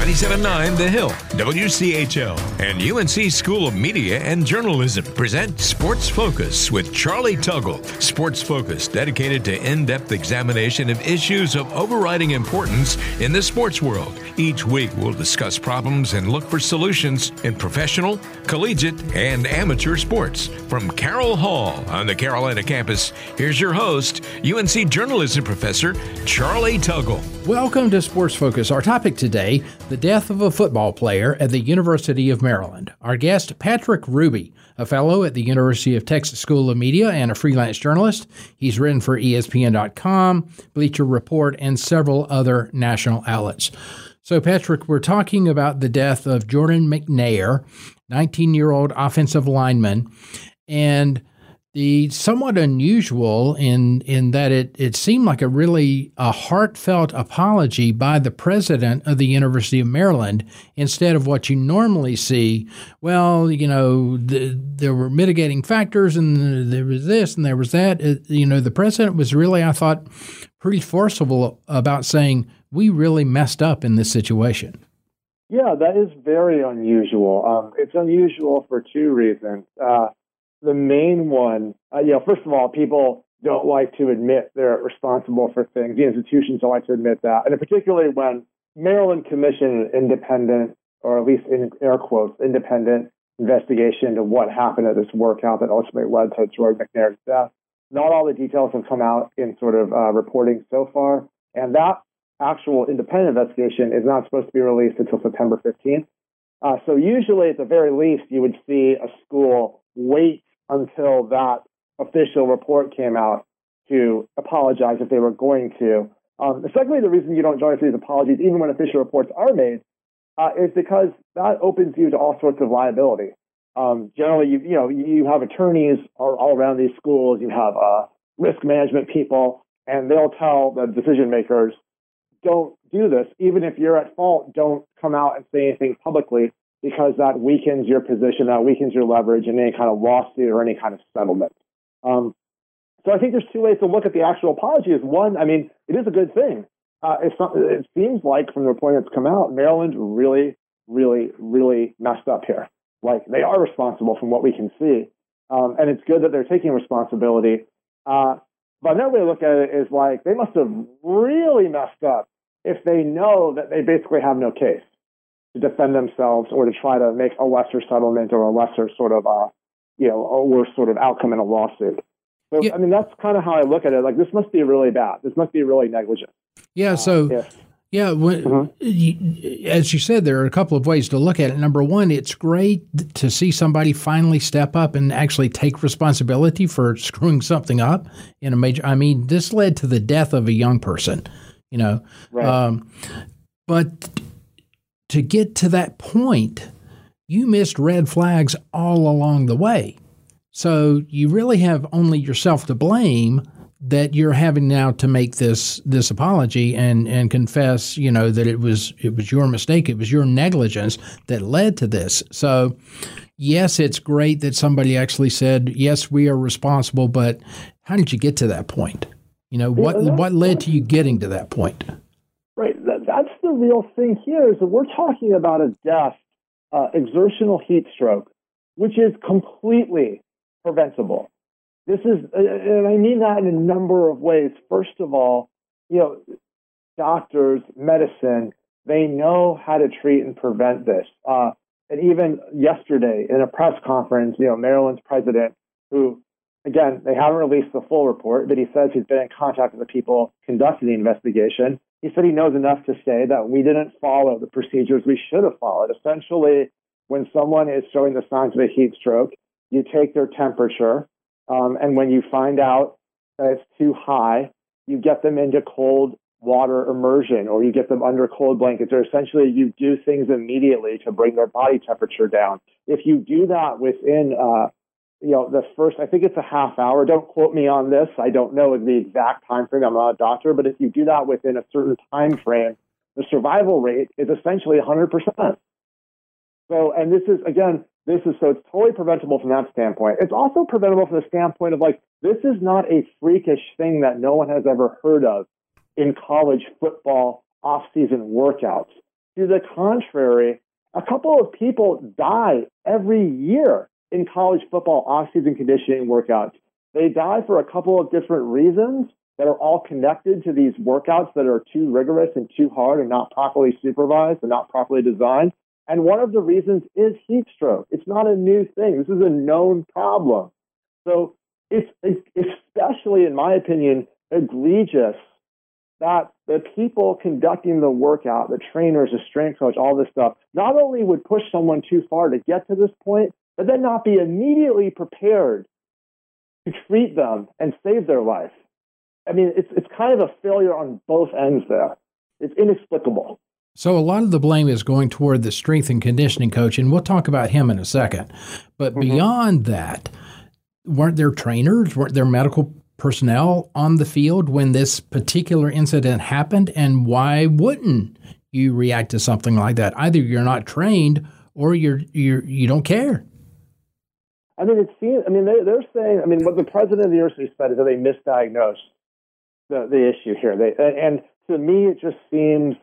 97.9 The Hill, WCHL, and UNC School of Media and Journalism present Sports Focus with Charlie Tuggle. Sports Focus, dedicated to in-depth examination of issues of overriding importance in the sports world. Each week, we'll discuss problems and look for solutions in professional, collegiate, and amateur sports. From Carroll Hall on the Carolina campus, here's your host, UNC journalism professor Charlie Tuggle. Welcome to Sports Focus. Our topic today, the death of a football player at the University of Maryland. Our guest, Patrick Ruby, a fellow at the University of Texas School of Media and a freelance journalist. He's written for ESPN.com, Bleacher Report, and several other national outlets. So, Patrick, we're talking about the death of Jordan McNair, 19-year-old offensive lineman, and the somewhat unusual in that it seemed like a heartfelt apology by the president of the University of Maryland instead of what you normally see. Well, you know, there were mitigating factors and there was this and there was that. The president was really, I thought, pretty forceful about saying, we really messed up in this situation. Yeah, that is very unusual. It's unusual for two reasons. The main one, first of all, people don't like to admit they're responsible for things. The institutions don't like to admit that. And particularly when Maryland commissioned an independent, or at least in air quotes, independent investigation into what happened at this workout that ultimately led to Jordan McNair's death. Not all the details have come out in sort of reporting so far. And that actual independent investigation is not supposed to be released until September 15th. So usually, at the very least, you would see a school wait until that official report came out to apologize if they were going to. Secondly, the reason you don't join us in these apologies, even when official reports are made, is because that opens you to all sorts of liability. Generally, you have attorneys all around these schools, you have risk management people, and they'll tell the decision makers, don't do this. Even if you're at fault, don't come out and say anything publicly, because that weakens your position, that weakens your leverage in any kind of lawsuit or any kind of settlement. So I think there's two ways to look at the actual apology. One, I mean, it is a good thing. It seems like from the reporting that's come out, Maryland really, really, really messed up here. Like, they are responsible from what we can see. And it's good that they're taking responsibility. But another way to look at it is like, they must have really messed up if they know that they basically have no case to defend themselves or to try to make a lesser settlement or a lesser sort of, a worse sort of outcome in a lawsuit. So, yeah. I mean, that's kind of how I look at it. Like, this must be really bad. This must be really negligent. Yeah. As you said, there are a couple of ways to look at it. Number one, it's great to see somebody finally step up and actually take responsibility for screwing something up in a major. I mean, this led to the death of a young person, Right. But to get to that point, you missed red flags all along the way. So you really have only yourself to blame that you're having now to make this apology and confess, that it was your mistake, it was your negligence that led to this. So, yes, it's great that somebody actually said, yes, we are responsible, but how did you get to that point? What led to you getting to that point? Right. That's the real thing here is that we're talking about a death, exertional heat stroke, which is completely preventable. This is, and I mean that in a number of ways. First of all, doctors, medicine, they know how to treat and prevent this. And even yesterday in a press conference, Maryland's president, who, again, they haven't released the full report, but he says he's been in contact with the people conducting the investigation. He said he knows enough to say that we didn't follow the procedures we should have followed. Essentially, when someone is showing the signs of a heat stroke, you take their temperature, and when you find out that it's too high, you get them into cold water immersion, or you get them under cold blankets, or essentially you do things immediately to bring their body temperature down. If you do that within, the first, I think it's a half hour. Don't quote me on this. I don't know the exact time frame. I'm not a doctor, but if you do that within a certain time frame, the survival rate is essentially 100%. So, and this is, again, so it's totally preventable from that standpoint. It's also preventable from the standpoint of this is not a freakish thing that no one has ever heard of in college football off-season workouts. To the contrary, a couple of people die every year in college football off-season conditioning workouts. They die for a couple of different reasons that are all connected to these workouts that are too rigorous and too hard and not properly supervised and not properly designed. And one of the reasons is heat stroke. It's not a new thing. This is a known problem. So it's especially, in my opinion, egregious that the people conducting the workout, the trainers, the strength coach, all this stuff, not only would push someone too far to get to this point, but then not be immediately prepared to treat them and save their life. I mean, it's kind of a failure on both ends there. It's inexplicable. So a lot of the blame is going toward the strength and conditioning coach, and we'll talk about him in a second. But beyond that, weren't there trainers, weren't there medical personnel on the field when this particular incident happened? And why wouldn't you react to something like that? Either you're not trained or you don't care. I mean, they're saying, what the president of the university said is that they misdiagnosed the issue here. And to me, it just seems,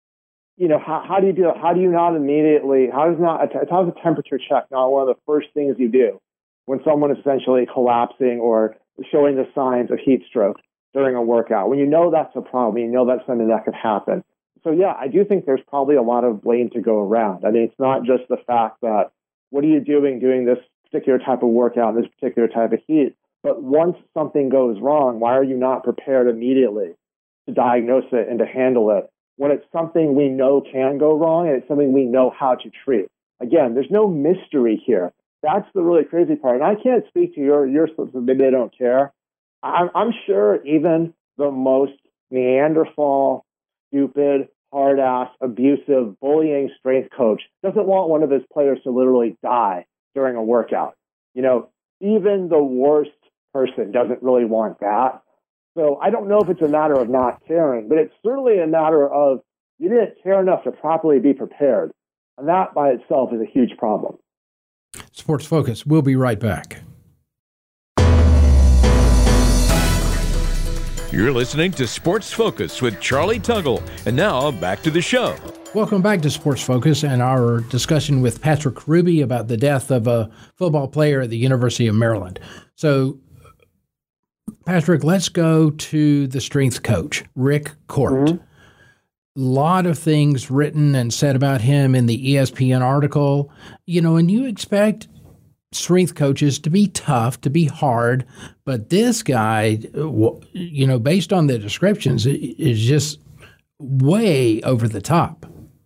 how do you do it? How do you not immediately, how is a temperature check not one of the first things you do when someone is essentially collapsing or showing the signs of heat stroke during a workout, when you know that's a problem, you know that's something that could happen. So yeah, I do think there's probably a lot of blame to go around. I mean, it's not just the fact that, what are you doing this particular type of workout, this particular type of heat, but once something goes wrong, why are you not prepared immediately to diagnose it and to handle it when it's something we know can go wrong and it's something we know how to treat? Again, there's no mystery here. That's the really crazy part. And I can't speak to your maybe they don't care. I'm sure even the most Neanderthal, stupid, hard-ass, abusive, bullying strength coach doesn't want one of his players to literally die during a workout. Even the worst person doesn't really want that. So I don't know if it's a matter of not caring, but it's certainly a matter of you didn't care enough to properly be prepared. And that by itself is a huge problem. Sports Focus. We'll be right back. You're listening to Sports Focus with Charlie Tuggle. And now back to the show. Welcome back to Sports Focus and our discussion with Patrick Ruby about the death of a football player at the University of Maryland. So, Patrick, let's go to the strength coach, Rick Court. A lot of things written and said about him in the ESPN article, and you expect strength coaches to be tough, to be hard, but this guy, based on the descriptions, is just way over the top.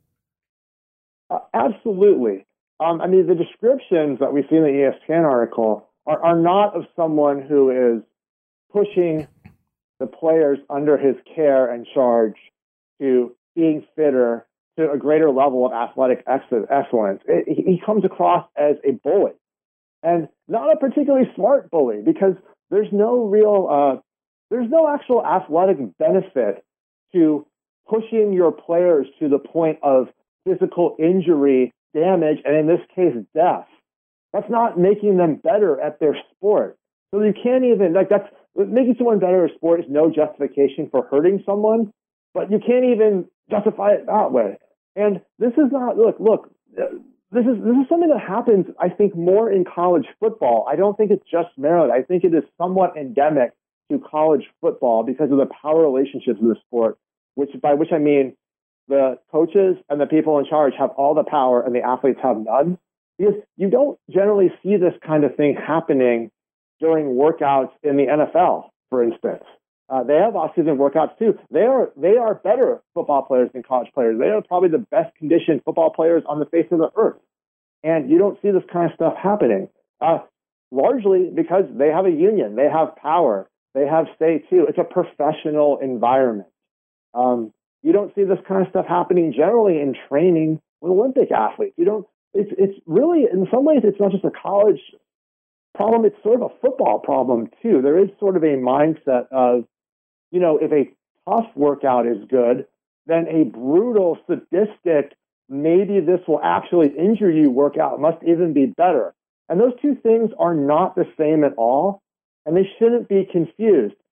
Absolutely. The descriptions that we see in the ESPN article are not of someone who is pushing the players under his care and charge to being fitter, to a greater level of athletic excellence. He comes across as a bully, and not a particularly smart bully, because there's no actual athletic benefit to pushing your players to the point of physical injury, damage, and in this case, death. That's not making them better at their sport. So you can't even, making someone better at a sport is no justification for hurting someone, but you can't even justify it that way. And this is not, this is something that happens, I think, more in college football. I don't think it's just Maryland. I think it is somewhat endemic to college football because of the power relationships in the sport, by which I mean the coaches and the people in charge have all the power and the athletes have none. Because you don't generally see this kind of thing happening during workouts in the NFL, for instance. They have off-season workouts too. They are better football players than college players. They are probably the best conditioned football players on the face of the earth. And you don't see this kind of stuff happening, largely because they have a union. They have power. They have say too. It's a professional environment. You don't see this kind of stuff happening generally in training with Olympic athletes. It's really, in some ways, it's not just a college problem. It's sort of a football problem too. There is sort of a mindset of, if a tough workout is good, then a brutal, sadistic, maybe this will actually injure you workout must even be better. And those two things are not the same at all, and they shouldn't be confused.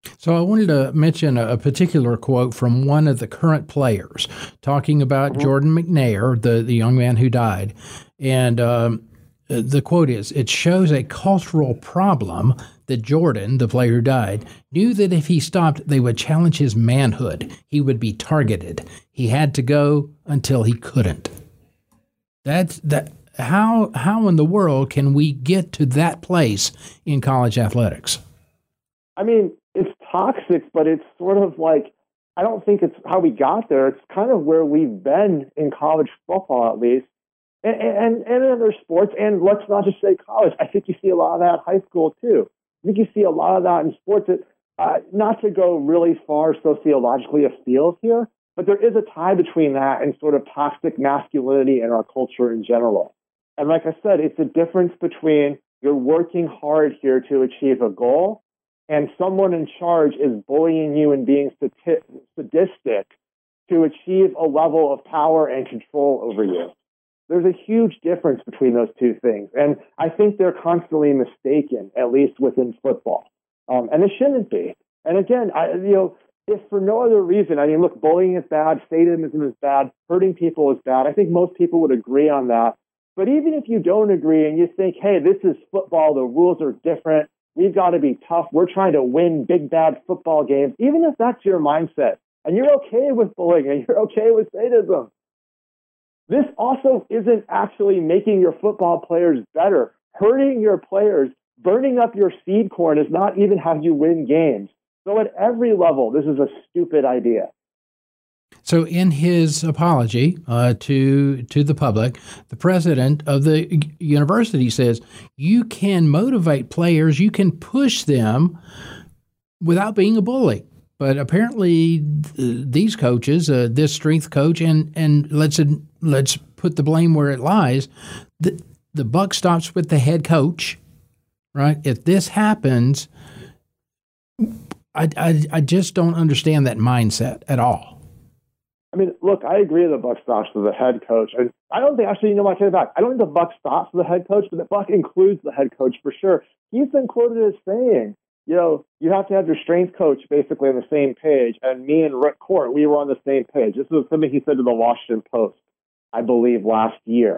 So I wanted to mention a particular quote from one of the current players talking about Jordan McNair, the young man who died. And the quote is, "It shows a cultural problem that Jordan, the player who died, knew that if he stopped, they would challenge his manhood. He would be targeted. He had to go until he couldn't." How in the world can we get to that place in college athletics? I mean, it's toxic, but it's sort of like, I don't think it's how we got there. It's kind of where we've been in college football, at least, and in other sports. And let's not just say college. I think you see a lot of that in high school, too. I think you see a lot of that in sports. Not to go really far sociologically afield here, but there is a tie between that and sort of toxic masculinity in our culture in general. And like I said, it's a difference between you're working hard here to achieve a goal and someone in charge is bullying you and being sadistic to achieve a level of power and control over you. There's a huge difference between those two things. And I think they're constantly mistaken, at least within football. And it shouldn't be. And again, if for no other reason, I mean, look, bullying is bad, sadism is bad, hurting people is bad. I think most people would agree on that. But even if you don't agree and you think, hey, this is football, the rules are different, we've got to be tough, we're trying to win big, bad football games, even if that's your mindset, and you're okay with bullying and you're okay with sadism, this also isn't actually making your football players better. Hurting your players, burning up your seed corn is not even how you win games. So at every level, this is a stupid idea. So in his apology to the public, the president of the university says, you can motivate players, you can push them without being a bully. But apparently these coaches, this strength coach, and let's put the blame where it lies, the buck stops with the head coach, right? If this happens, I just don't understand that mindset at all. I mean, look, I agree the buck stops with the head coach. And I don't think, actually, I take it back. I don't think the buck stops with the head coach, but the buck includes the head coach for sure. He's been quoted as saying, you have to have your strength coach basically on the same page. And me and Rick Court, we were on the same page. This was something he said to the Washington Post, I believe, last year.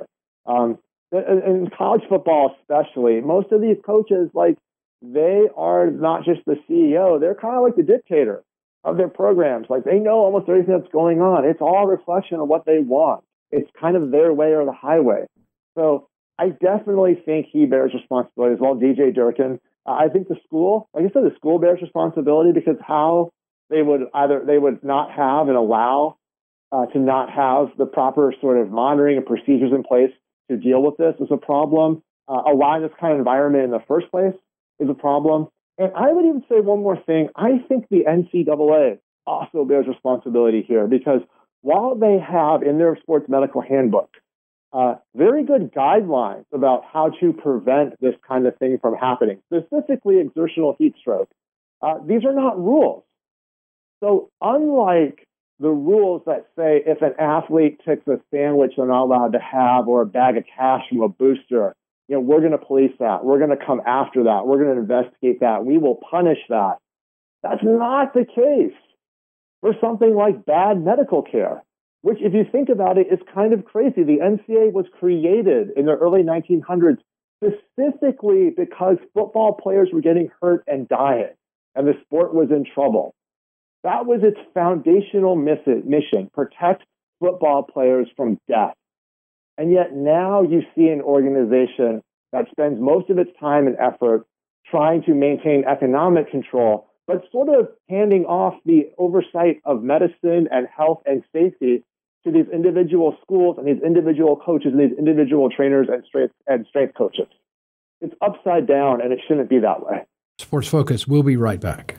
In college football especially, most of these coaches, they are not just the CEO. They're kind of like the dictator of their programs. They know almost everything that's going on. It's all a reflection of what they want. It's kind of their way or the highway. So I definitely think he bears responsibility as well. DJ Durkin. I think the school, like I said, the school bears responsibility because how they would not have and allow to not have the proper sort of monitoring and procedures in place to deal with this is a problem. Allowing this kind of environment in the first place is a problem. And I would even say one more thing. I think the NCAA also bears responsibility here because while they have in their sports medical handbook very good guidelines about how to prevent this kind of thing from happening, specifically exertional heat stroke, these are not rules. So unlike the rules that say if an athlete takes a sandwich they're not allowed to have or a bag of cash from a booster, we're going to police that. We're going to come after that. We're going to investigate that. We will punish that. That's not the case for something like bad medical care, which, if you think about it, is kind of crazy. The NCAA was created in the early 1900s specifically because football players were getting hurt and dying, and the sport was in trouble. That was its foundational mission, protect football players from death. And yet now you see an organization that spends most of its time and effort trying to maintain economic control, but sort of handing off the oversight of medicine and health and safety to these individual schools and these individual coaches and these individual trainers and strength coaches. It's upside down, and it shouldn't be that way. Sports Focus, we'll be right back.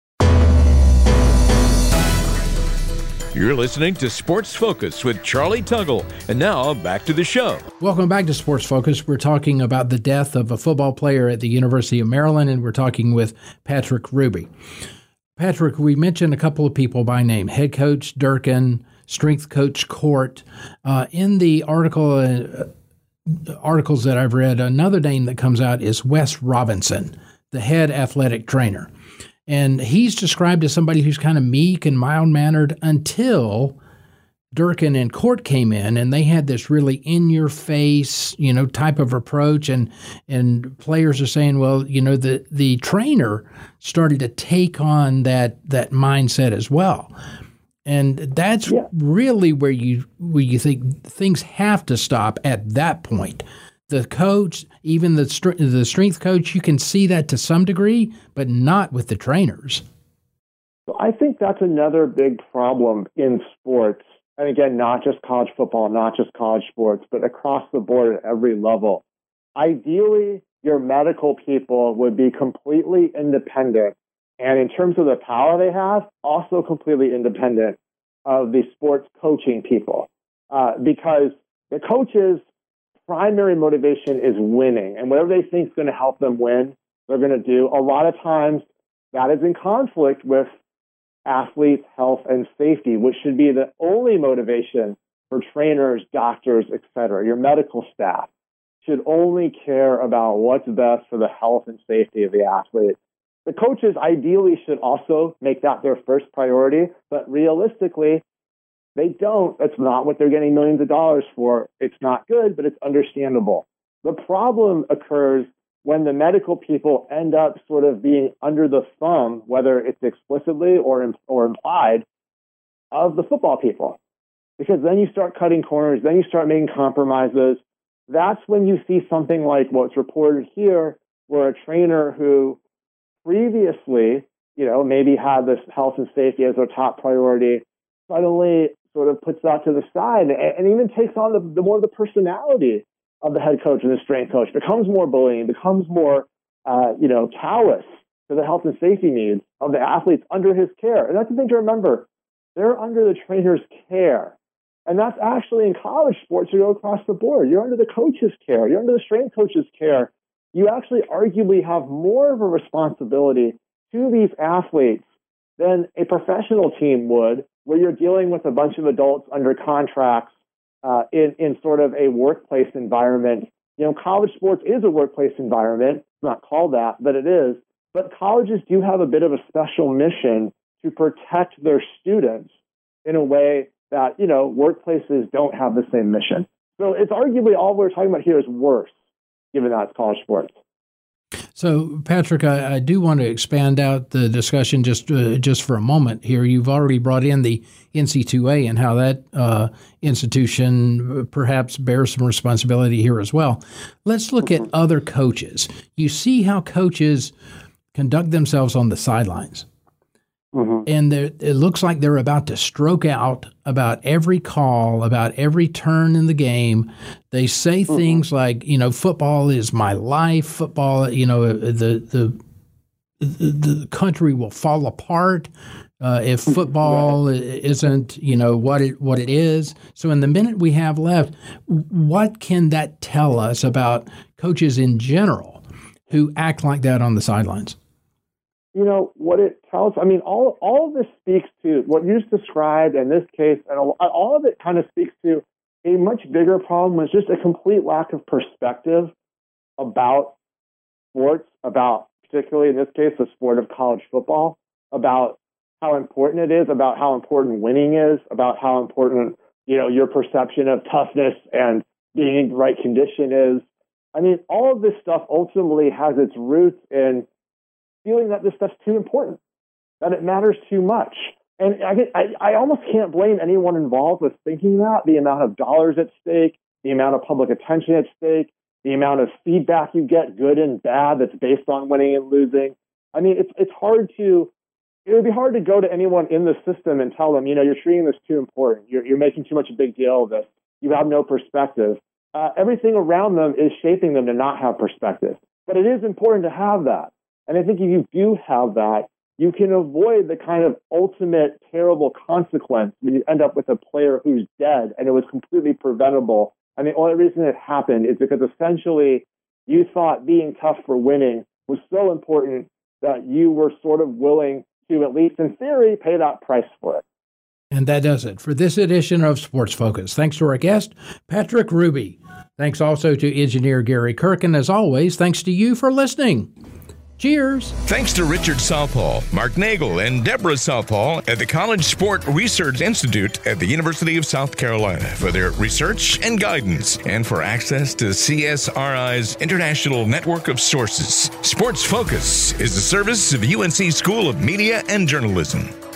You're listening to Sports Focus with Charlie Tuggle. And now, back to the show. Welcome back to Sports Focus. We're talking about the death of a football player at the University of Maryland, and we're talking with Patrick Ruby. Patrick, we mentioned a couple of people by name, head coach Durkin, strength coach Court. In the articles that I've read, another name that comes out is Wes Robinson, the head athletic trainer. And he's described as somebody who's kind of meek and mild-mannered until Durkin and Court came in, and they had this really in-your-face, type of approach, and players are saying, well, the trainer started to take on that mindset as well, and that's really where you think things have to stop at that point. The coach, even the strength coach, you can see that to some degree, but not with the trainers. So I think that's another big problem in sports. And again, not just college football, not just college sports, but across the board at every level. Ideally, your medical people would be completely independent. And in terms of the power they have, also completely independent of the sports coaching people. Because the coaches' primary motivation is winning. And whatever they think is going to help them win, they're going to do. A lot of times that is in conflict with athletes' health and safety, which should be the only motivation for trainers, doctors, etc. Your medical staff should only care about what's best for the health and safety of the athlete. The coaches ideally should also make that their first priority, but realistically, they don't. That's not what they're getting millions of dollars for. It's not good, but it's understandable. The problem occurs when the medical people end up sort of being under the thumb, whether it's explicitly or implied, of the football people. Because then you start cutting corners, then you start making compromises. That's when you see something like what's reported here, where a trainer who previously, maybe had this health and safety as their top priority, suddenly sort of puts that to the side and even takes on the more the personality of the head coach and the strength coach, becomes more bullying, becomes more, callous to the health and safety needs of the athletes under his care. And that's the thing to remember. They're under the trainer's care. And that's actually in college sports, you go across the board. You're under the coach's care. You're under the strength coach's care. You actually arguably have more of a responsibility to these athletes than a professional team would, where you're dealing with a bunch of adults under contracts in sort of a workplace environment. College sports is a workplace environment. It's not called that, but it is. But colleges do have a bit of a special mission to protect their students in a way that, workplaces don't have the same mission. So it's arguably all we're talking about here is worse, given that it's college sports. So, Patrick, I do want to expand out the discussion just for a moment here. You've already brought in the NC2A and how that institution perhaps bears some responsibility here as well. Let's look at other coaches. You see how coaches conduct themselves on the sidelines. Mm-hmm. And it looks like they're about to stroke out about every call, about every turn in the game. They say things like, football is my life. Football, the country will fall apart if football isn't, what it is. So in the minute we have left, what can that tell us about coaches in general who act like that on the sidelines? What it tells, all of this speaks to what you just described in this case, and all of it kind of speaks to a much bigger problem, was just a complete lack of perspective about sports, about particularly in this case, the sport of college football, about how important it is, about how important winning is, about how important, your perception of toughness and being in the right condition is. All of this stuff ultimately has its roots in feeling that this stuff's too important, that it matters too much. And I almost can't blame anyone involved with thinking that. The amount of dollars at stake, the amount of public attention at stake, the amount of feedback you get, good and bad, that's based on winning and losing. It's hard to, it would be hard to go to anyone in the system and tell them, you're treating this too important. You're making too much a big deal of this. You have no perspective. Everything around them is shaping them to not have perspective. But it is important to have that. And I think if you do have that, you can avoid the kind of ultimate terrible consequence when you end up with a player who's dead and it was completely preventable. And the only reason it happened is because essentially you thought being tough for winning was so important that you were sort of willing to, at least in theory, pay that price for it. And that does it for this edition of Sports Focus. Thanks to our guest, Patrick Ruby. Thanks also to engineer Gary Kirk. And as always, thanks to you for listening. Cheers! Thanks to Richard Southall, Mark Nagel, and Deborah Southall at the College Sport Research Institute at the University of South Carolina for their research and guidance, and for access to CSRI's international network of sources. Sports Focus is the service of UNC School of Media and Journalism.